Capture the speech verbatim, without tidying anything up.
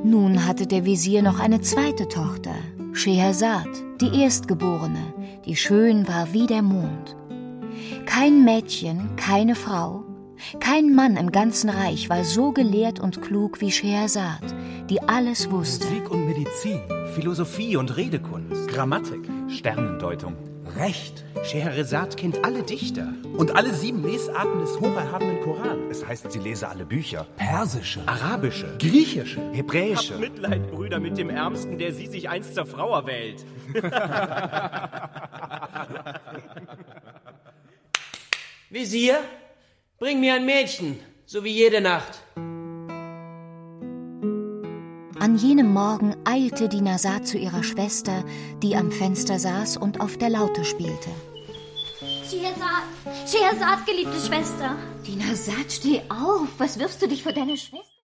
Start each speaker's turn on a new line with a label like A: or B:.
A: Nun hatte der Wesir noch eine zweite Tochter, Schehersad, die Erstgeborene, die schön war wie der Mond. Kein Mädchen, keine Frau, kein Mann im ganzen Reich war so gelehrt und klug wie Schehersad, die alles wusste.
B: Musik und Medizin, Philosophie und Redekunst,
C: Grammatik,
D: Sternendeutung,
B: Recht. Schehersad kennt alle Dichter und alle sieben Lesarten des hocherhabenen Koran.
C: Es heißt, sie lese alle Bücher. Persische,
B: Arabische, griechische,
C: hebräische.
E: Habt Mitleid, Brüder, mit dem Ärmsten, der sie sich einst zur Frau erwählt.
F: Wesir, bring mir ein Mädchen, so wie jede Nacht.
A: An jenem Morgen eilte Dinarsad zu ihrer Schwester, die am Fenster saß und auf der Laute spielte.
G: Schehersad, Schehersad, geliebte Schwester.
A: Dinarsad, steh auf. Was wirfst du dich vor deine Schwester?